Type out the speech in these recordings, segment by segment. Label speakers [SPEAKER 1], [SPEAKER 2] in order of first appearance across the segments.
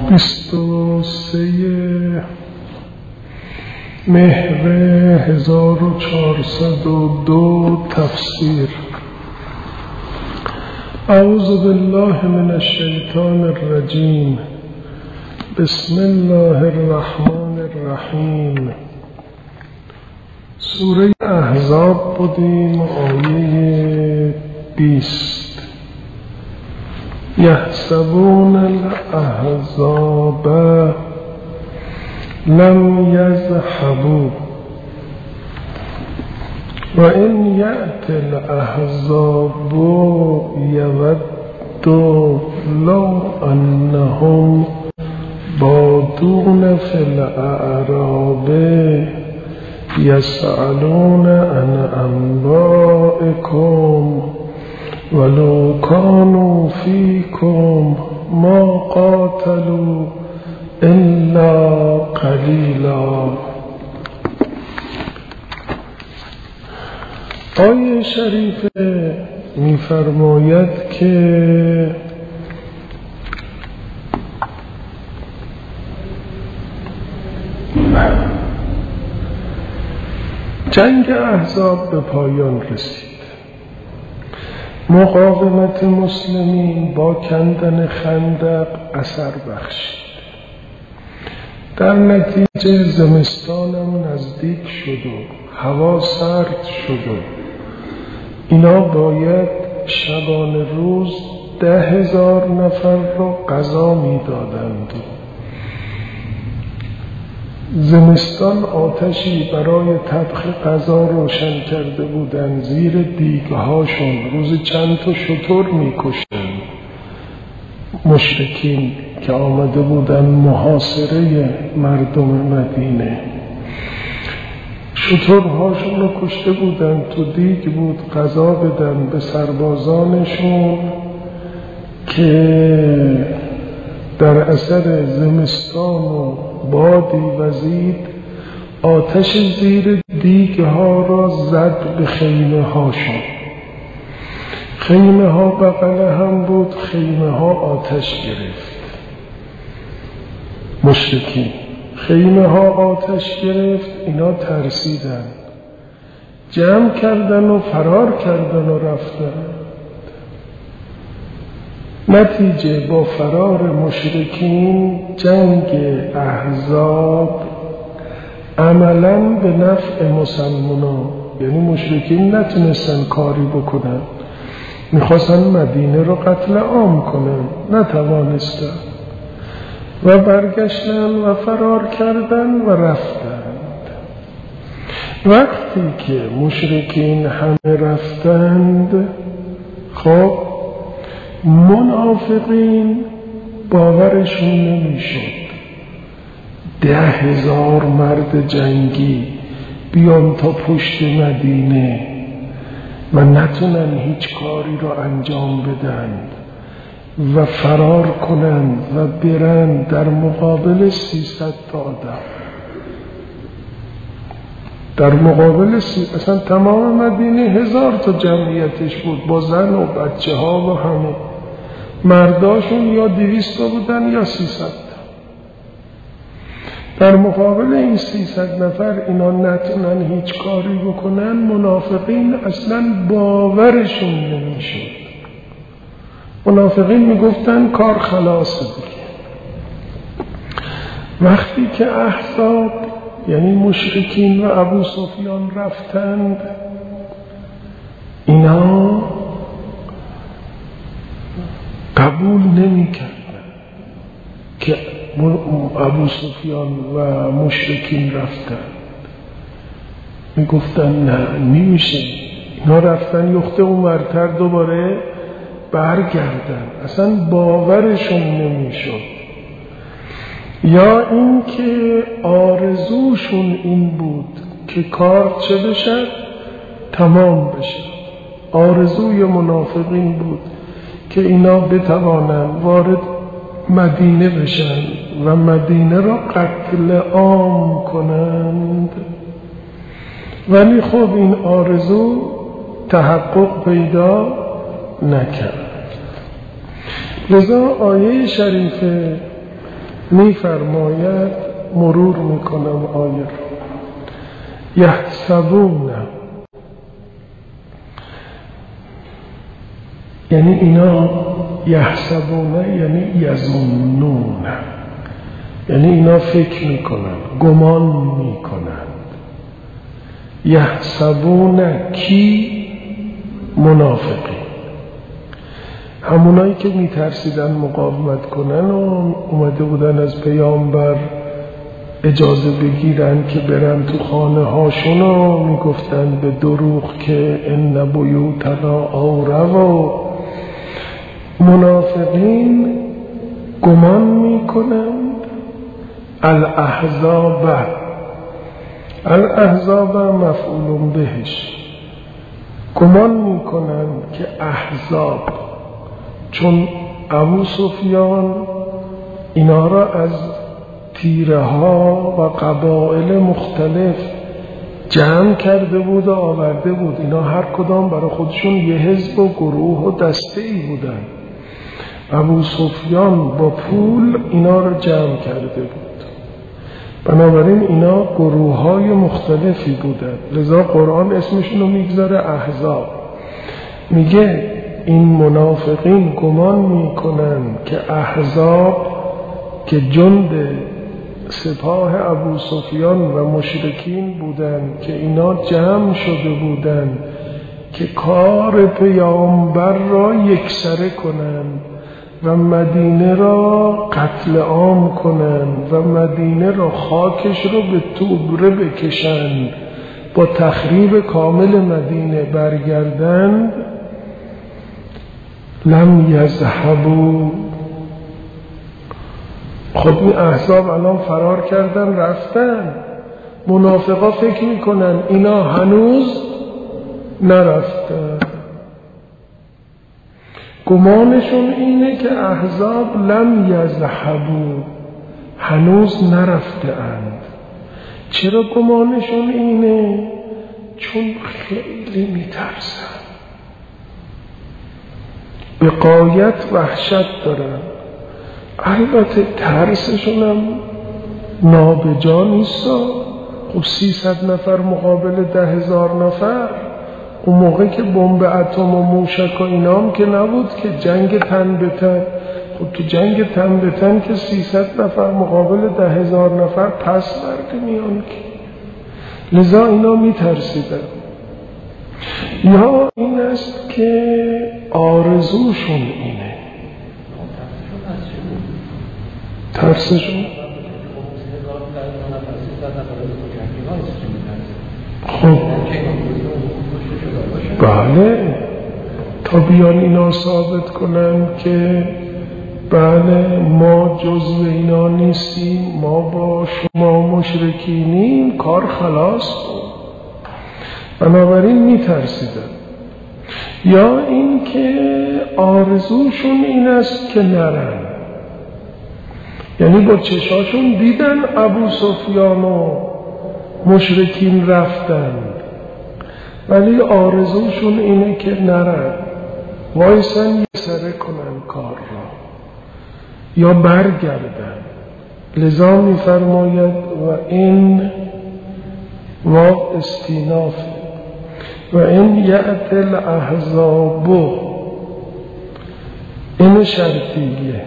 [SPEAKER 1] 23 مهر 1402 تفسیر. اعوذ بالله من الشیطان الرجیم. بسم الله الرحمن الرحیم. سوره احزاب بودیم، آیه 20. یحسبون الاحزاب لم یذهبوا و این یأتی الاحزاب یودوا لو انهم بادون فی الاعراب یسألون عن انبائکم ولو كانوا فيكم ما قاتلوا الا قلیلا. آیه شریفه می‌فرماید که جنگ احزاب به پایان رسید. مقاومت مسلمین با کندن خندق اثر بخشید. در نتیجه زمستانم نزدیک شد و هوا سرد شد و اینا باید شبانه روز 10,000 نفر را غذا میدادند. زمستان آتشی برای طبخ غذا روشن کرده بودند. زیر دیگهاشون روز چند تا شتر میکشتند مشرکین که آمده بودند محاصره مردم مدینه. شترهاشون رو کشته بودند، تو دیگ بود غذا بدن به سربازانشون که در اثر زمستان و بادی وزید آتش زیر دیگ ها را زد به خیمه هاشون. خیمه ها بغل هم بود، خیمه ها آتش گرفت. مشرکین خیمه ها آتش گرفت، اینا ترسیدن، جمع کردن و فرار کردن و رفتن. نتیجه با فرار مشرکین جنگ احزاب عملاً به نفع مسلمانان، یعنی مشرکین نتونستن کاری بکنن، میخواستن مدینه رو قتل عام کنن، نتوانستن و برگشتن و فرار کردن و رفتند. وقتی که مشرکین همه رفتند، خب منافقین باورشون نمیشد 10,000 مرد جنگی بیان تا پشت مدینه و نتونن هیچ کاری را انجام بدن و فرار کنن و برن در مقابل 300 تا آدم. در مقابل اصلا تمام مدینه 1000 تا جمعیتش بود، با زن و بچه ها و همه. مرداشون یا 200 تا بودن یا 300 تا. در مقابل این 300 نفر اینا نتونن هیچ کاری بکنن. منافقین اصلا باورشون نمیشد. منافقین میگفتن کار خلاصه دیگه. وقتی که احزاب یعنی مشرکین و ابو سفیان رفتند، اینا قبول نمی کردن که ابو سفیان و مشرکین رفتند. می گفتن نه نمیشه، اینا رفتن یخته اونورتر دوباره برگردن. اصلا باورشون نمیشد. یا این که آرزوشون این بود که کار چه بشه؟ تمام بشه. آرزوی منافقین بود که اینا بتوانند وارد مدینه بشن و مدینه را قتل عام کنند. ولی خب این آرزو تحقق پیدا نکرد. لذا آیه شریفه میفرماید، مرور میکنم آیه رو، یحسبون، یعنی اینا یحسبون یعنی یظنون، یعنی اینا فکر میکنن، گمان میکنند. یحسبون کی؟ منافقین، همونایی که میترسیدن مقاومت کنن و اومده بودن از پیامبر اجازه بگیرن که برن تو خانه هاشون و میگفتن به دروغ که ان بیوتنا عوره و منافقین گمان میکنند. الاحزاب مفعول بهش، گمان میکنند که احزاب، چون ابو سفیان اینا را از تیره ها و قبایل مختلف جمع کرده بود و آورده بود، اینا هر کدام برای خودشون یه حزب و گروه و دسته ای بودن. ابو سفیان با پول اینا را جمع کرده بود، بنابراین اینا گروه های مختلفی بودن، لذا قرآن اسمشون رو میگذاره احزاب. میگه این منافقین گمان میکنن که احزاب که جند سپاه ابو سفیان و مشرکین بودن که اینا جمع شده بودن که کار پیامبر را یکسره کنند و مدینه را قتل عام کنند و مدینه را خاکش را به توبره بکشند، با تخریب کامل مدینه برگردند. لم یذهبوا، خب این احزاب الان فرار کردن رفتن، منافقا فکر میکنن اینا هنوز نرفتن. گمانشون اینه که احزاب لم یذهبوا، هنوز نرفته اند. چرا گمانشون اینه؟ چون خیلی میترسن، به غایت وحشت دارن. البته ترسشون هم نابجا نیست. خب 300 نفر مقابل 10,000 نفر، اون موقع که بمب اتم و موشک و اینام که نبود که جنگ تن به تن. خب تو جنگ تن به تن که 300 نفر مقابل 10,000 نفر پس برده میان که، لذا اینا میترسیدن. یا این است که آرزوشون اینه، ترسشون. خب بله، تا بیان اینا ثابت کنن که بله ما جزو اینا نیستیم، ما با شما مشرکینیم، کار خلاص بود. بنابراین میترسیدن. یا این که آرزوشون این است که نرن، یعنی با چشاشون دیدن ابو سفیان و مشرکین رفتند، ولی آرزوشون اینه که نرن، وایسن یسره کنن کار را یا برگردن. لذا میفرماید و این واو استیناف و این یأت الاحزاب، این شرطیه.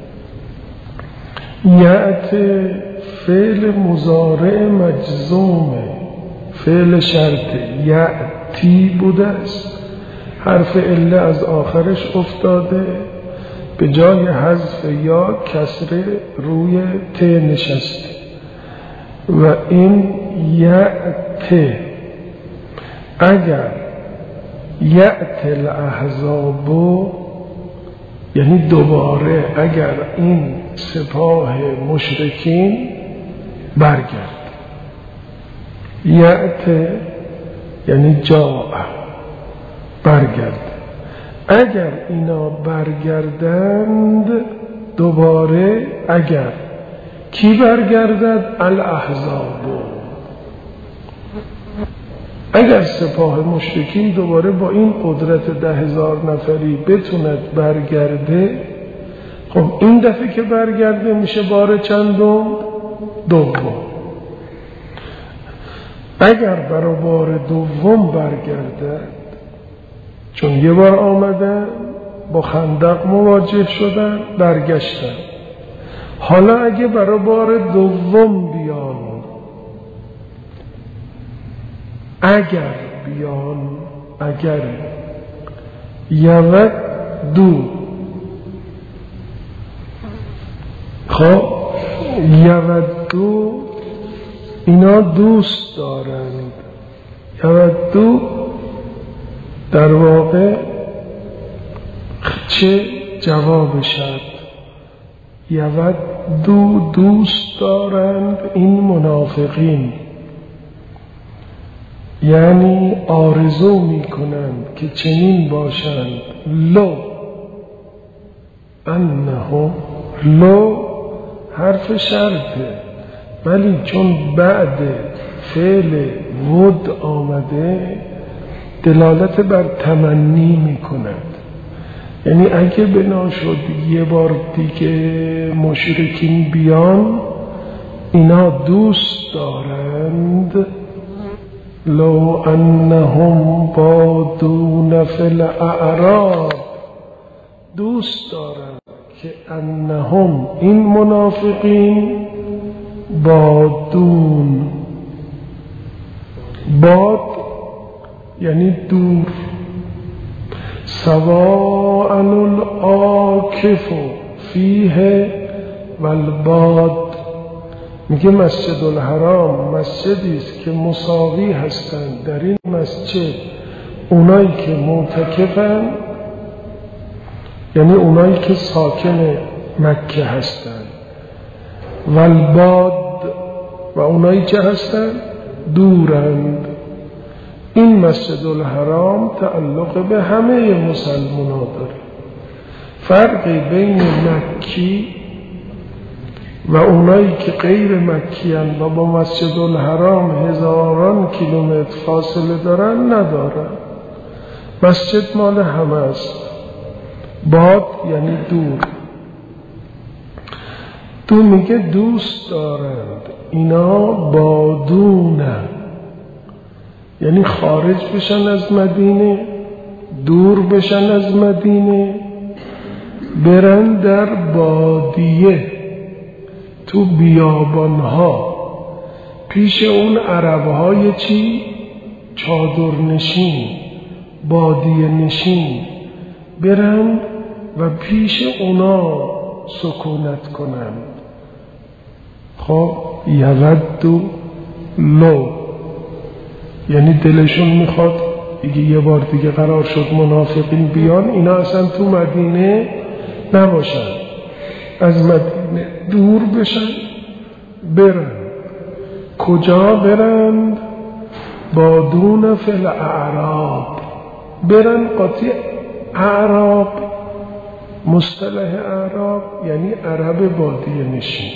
[SPEAKER 1] یأت فعل مضارع مجزومه، فعل شرطه، یأتی بوده است، حرف عله از آخرش افتاده، به جای حذف یا کسره روی ت نشسته و این یأت. اگر یأت الاحزاب یعنی دوباره اگر این سپاه مشرکین برگرد، یأت یعنی جاء، برگرد. اگر اینا برگردند دوباره، اگر کی برگردد؟ الاحزاب. اگر سپاه مشرکین دوباره با این قدرت 10,000 نفری بتوند برگرده، خب این دفعه که برگرده میشه بار چندم؟ دوم. اگر برای بار دوم برگردد، چون یه بار آمدن با خندق مواجه شدن برگشتن، حالا اگه برای بار دوم بیان، اگر یودو، خب یودو اینا دوست دارند. یودو در واقع چه جوابشد؟ یودو دوست دارند این منافقین، یعنی آرزو میکنند که چنین باشند. لو انه، لو حرف شرطه، ولی چون بعد فعل ود آمده دلالت بر تمنی میکند. یعنی اگه بنا شد یه بار دیگه مشرکین بیان، اینا دوست دارند لو انهم بادون فی الاعراب، دوست دارند که انهم این منافقین بادون، باد یعنی دور، سواء العاکف فیه والباد، میگه مسجد الحرام مسجدی است که مساوی هستند در این مسجد اونایی که معتکفن، یعنی اونایی که ساکن مکه هستند، والباد و اونایی که هستند دورند. این مسجد الحرام تعلق به همه مسلمانان داره. فرقی بین مکی و اونایی که غیر مکی هستند و با مسجد الحرام هزاران کیلومتر فاصله دارن ندارن. مسجد مال همه است. باد یعنی دور. تو میگه دوست دارند اینا بادونن، یعنی خارج بشن از مدینه، دور بشن از مدینه، برن در بادیه، تو بیابانها، پیش اون عربهای چی؟ چادرنشین، بادیه نشین، برن و پیش اونا سکونت کنن. خب یودو لو، یعنی دلشون میخواد دیگه یه بار دیگه قرار شد منافقین بیان، اینا اصلا تو مدینه نباشن، از مدینه دور بشن، برن. کجا برند؟ بادون فی الاعراب، برن قاطی اعراب. مصطلح اعراب یعنی عرب بادیه نشین.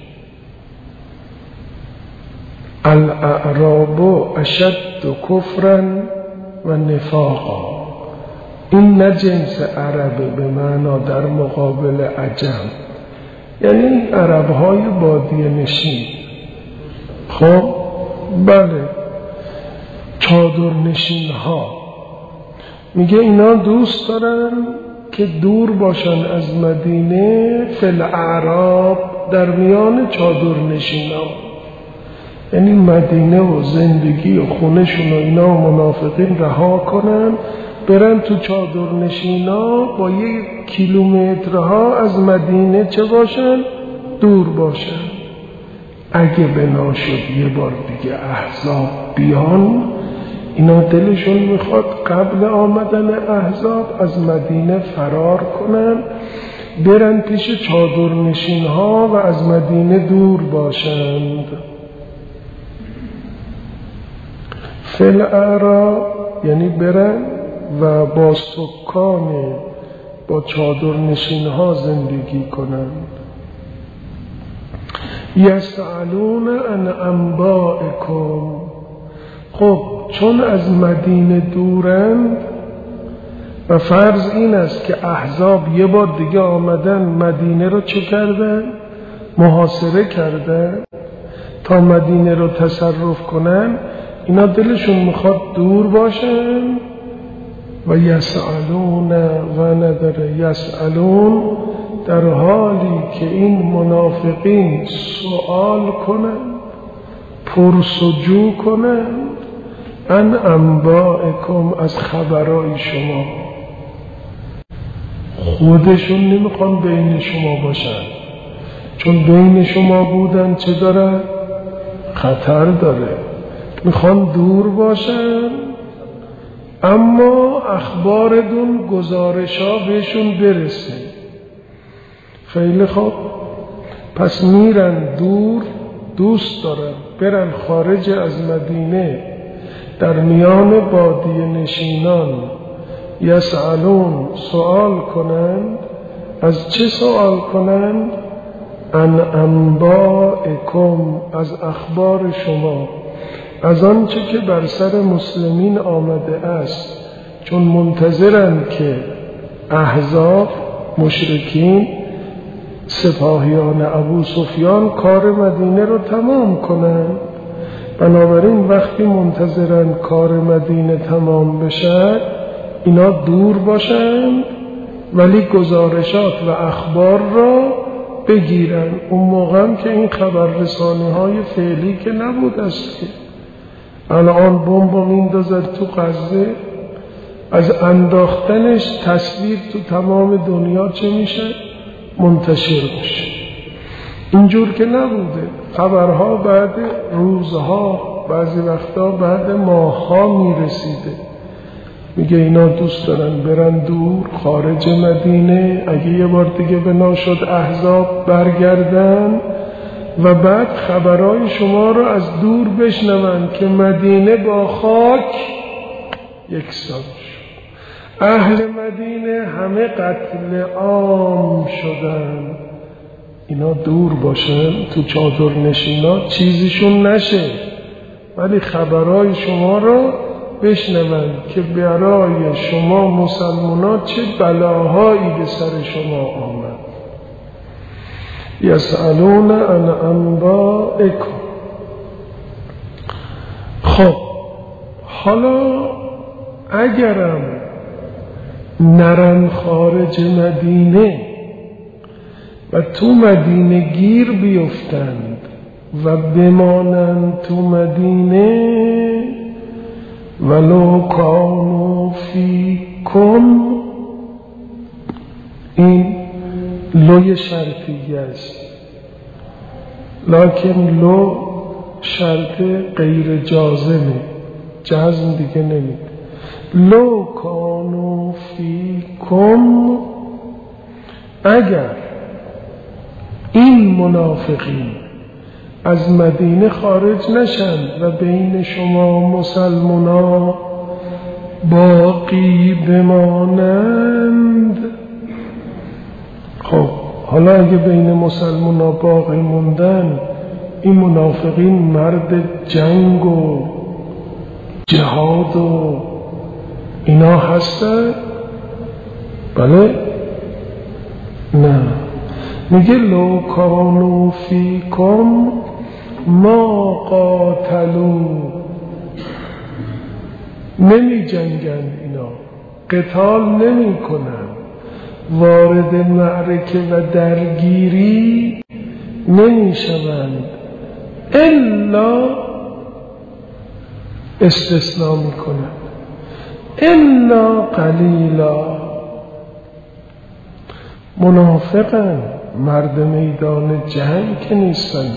[SPEAKER 1] الاعراب اشد کفرا و نفاقا، این نه جنس عربه به معنا در مقابل عجم، یعنی عربهای بادیه نشین. خب بله، چادر نشین ها. میگه اینا دوست دارن که دور باشن از مدینه، فی الاعراب در میان چادر نشین ها، یعنی مدینه و زندگی و خونشون و اینا و منافقین رها کنن، برن تو چادر نشینا، با 1 کیلومترها از مدینه چه باشن؟ دور باشن. اگه بنا شد یه بار دیگه احزاب بیان، اینا دلشون میخواد قبل آمدن احزاب از مدینه فرار کنن، برن پیش چادر نشینها و از مدینه دور باشند. فی الاعراب یعنی برن و با سکان، با چادر نشینها زندگی کنند. یسألون عن انبائکم، خب چون از مدینه دورند و فرض این است که احزاب یه بار دیگه آمدن مدینه رو چه کردن؟ محاصره کردن تا مدینه رو تصرف کنن. اینا دلشون میخواد دور باشن و یسألون و نداره یسألون، در حالی که این منافقین سوال کنن، پرسجو کنن ان انبائکم، از خبرای شما. خودشون نمیخوان بین شما باشن، چون بین شما بودن چه داره؟ خطر داره، میخوان دور باشن، اما اخباردون گزارشا بهشون برسه. خیلی خوب، پس میرن دور، دوست دارن برن خارج از مدینه، در میان بادیه نشینان یسألون، سوال کنند. از چه سوال کنند؟ ان انبائکم، از اخبار شما، از آنچه که بر سر مسلمین آمده است. چون منتظرند که احزاب، مشرکین، سپاهیان ابو سفیان کار مدینه رو تمام کنند. بنابراین وقتی منتظرن کار مدینه تمام بشه، اینا دور باشن ولی گزارشات و اخبار را بگیرن. اون موقع هم که این خبررسانی های فعلی که نبود است که الان بمب میندازد تو غزه، از انداختنش تصویر تو تمام دنیا چه میشه؟ منتشر میشه. اینجور که نبوده، خبرها بعد روزها، بعضی وقتا بعد ماهها میرسیده. میگه اینا دوست دارن برن دور، خارج مدینه، اگه یه بار دیگه بنا شد احزاب برگردن و بعد خبرهای شما رو از دور بشنون که مدینه با خاک یکسان شد، اهل مدینه همه قتل عام شدن. اینا دور باشن، تو چادر نشینا چیزیشون نشه، ولی خبرهای شما رو بشنون که برای شما مسلمانان چه بلاهایی به سر شما آمد. یسألون عن انبائکم. خب حالا اگرم نرن خارج مدینه و تو مدینه گیر بیفتند و بمانند تو مدینه، ولو کانوا فیکم، این لوی شرطیه است، لکن لو شرط غیر جازمه، جزم دیگه نمید. لو کانوا فیکم، اگر این منافقین از مدینه خارج نشن و بین شما مسلمانان باقی بمانند. خب حالا اگه بین مسلمانان باقی موندن، این منافقین مرد جنگ و جهاد و اینا هستن؟ بله؟ نه. میگه لو کانوا فیکم ما قاتلوا، نمی جنگن، اینا قتال نمی کنن، وارد معرکه و درگیری نمی شوند، الا استثناء می کنن، الا قلیلا. منافقن، مرد میدان جنگ که نیستن.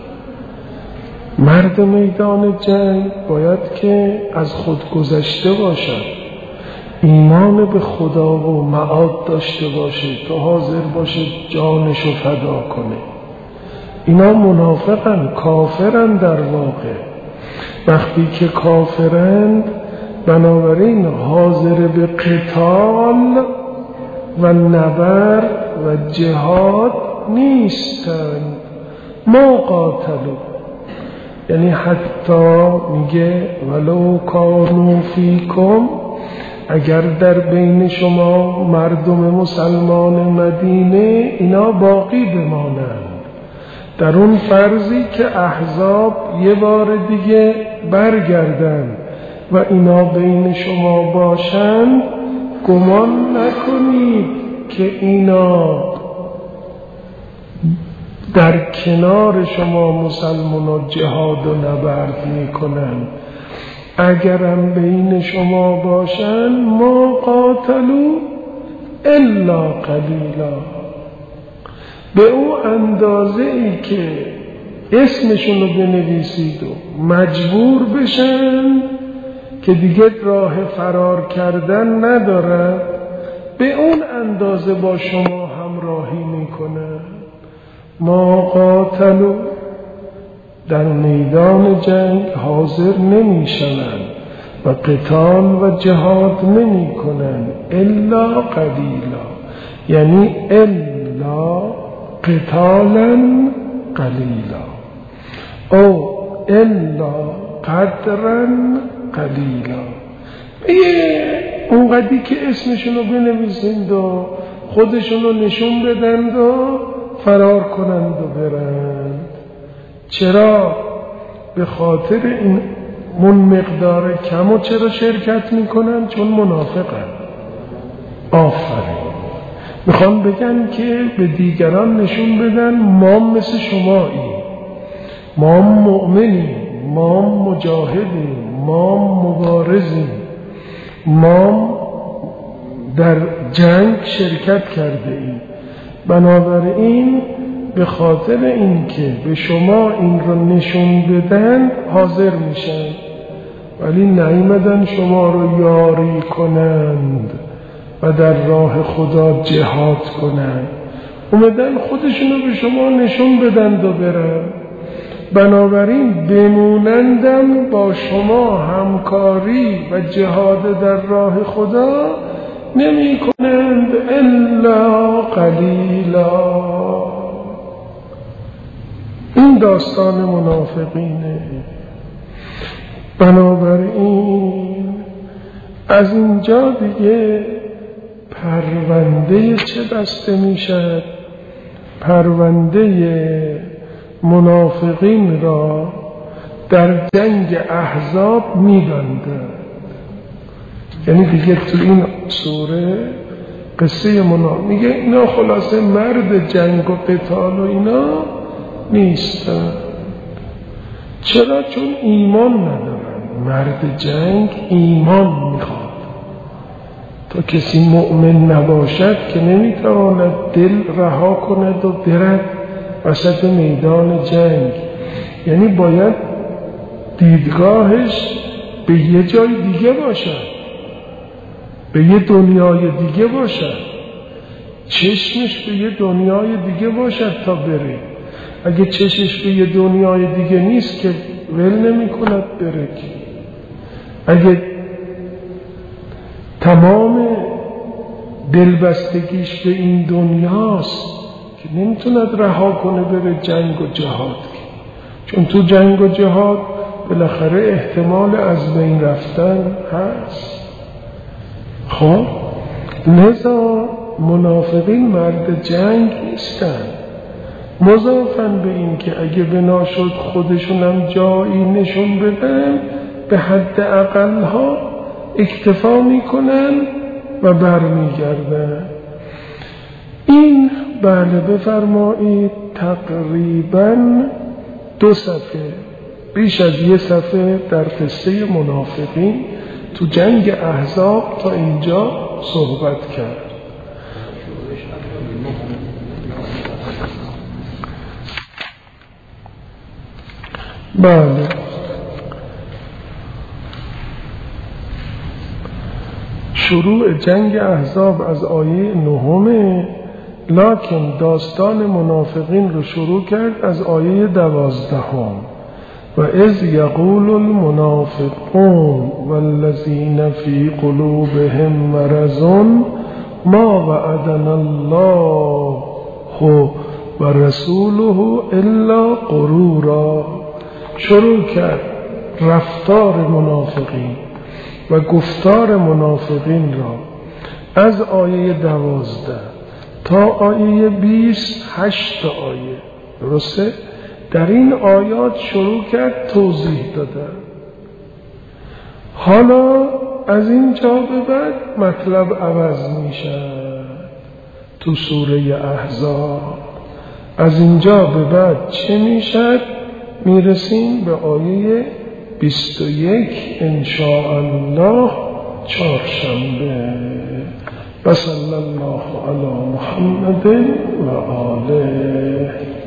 [SPEAKER 1] مرد میدان جنگ باید که از خود گذشته باشد، ایمان به خدا و معاد داشته باشه تا حاضر باشه جانشو فدا کنه. اینا منافقن، کافرن در واقع. وقتی که کافرند، بنابراین حاضر به قتال و نبرد و جهاد نیستند. ما قاتلوا، یعنی حتی میگه ولو کانوا فیکم، اگر در بین شما مردم مسلمان مدینه اینا باقی بمانند در اون فرضی که احزاب یه بار دیگه برگردن و اینا بین شما باشند، گمان نکنید که اینا در کنار شما مسلمان جهاد و نبرد میکنن. اگرم بین شما باشن ما قاتلوا الا قلیلا، به اون اندازه ای که اسمشون رو بنویسید و مجبور بشن که دیگه راه فرار کردن ندارن، به اون اندازه با شما همراهی میکنن. ما قاتلوا، در میدان جنگ حاضر نمی شوند و قتال و جهاد نمی کنند الا قلیلا، یعنی الا قتالا قلیلا او الا قدرا قلیلا. اونقدی که اسمشونو بنویسند و خودشونو نشون بدند و فرار کنند و برند. چرا؟ به خاطر این مقدار کم و چرا شرکت میکنن؟ چون منافقن. آفرین. میخوان بگن که به دیگران نشون بدن ما مثل شماییم، ما مؤمنیم، ما مجاهدیم، ما مبارزیم، ما در جنگ شرکت کرده ایم. بنابراین به خاطر اینکه به شما این رو نشون بدن حاضر میشن، ولی نیامدن شما رو یاری کنند و در راه خدا جهاد کنند، اومدن خودشونو به شما نشون بدن و برن. بنابراین بمونندم با شما همکاری و جهاد در راه خدا نمی کنند الا قلیلا. این داستان منافقینه. بنابراین از اینجا دیگه پرونده چه بسته میشد؟ پرونده منافقین را در جنگ احزاب می‌بندند. یعنی دیگه تو این سوره قصه میگه اینا خلاصه مرد جنگ و قتال و اینا نیستن. چرا؟ چون ایمان ندارن. مرد جنگ ایمان میخواد. تا کسی مؤمن نباشد که نمیتواند دل رها کند و برد وسط میدان جنگ. یعنی باید دیدگاهش به یه جای دیگه باشد، به یه دنیای دیگه باشد، چشمش به یه دنیای دیگه باشد تا بره. اگه چشمش به یه دنیای دیگه نیست که ول نمی کند بره. اگه تمام دلبستگیش به این دنیاست که نمیتوند رها کنه بره جنگ و جهاد، چون تو جنگ و جهاد بالاخره احتمال از بین رفتن هست. خب لذا منافقین مرد جنگ نیستن. مضافاً به این که اگه بنا شد خودشونم جایی نشون بدن، به حد اقلها اکتفا میکنن و برمیگردن. این بله بفرمایید تقریباً 2 صفحه، بیش از 1 صفحه در قصه منافقین تو جنگ احزاب تا اینجا صحبت کرد. بله شروع جنگ احزاب از آیه 9، لکن داستان منافقین رو شروع کرد از آیه 12. و اذ یقول المنافقون والذین فی قلوبهم مرض ما وعدنا الله و رسوله الا غرورا. شروع کرد رفتار منافقین و گفتار منافقین را از آیه 12 تا آیه 28 آیه درسته در این آیات شروع کرد توضیح دادن. حالا از اینجا به بعد مطلب عوض میشه. تو سوره احزاب از اینجا به بعد چه میشه؟ میرسیم به آیه 21 انشاءالله چهارشنبه. و صلی الله علی محمد و آله.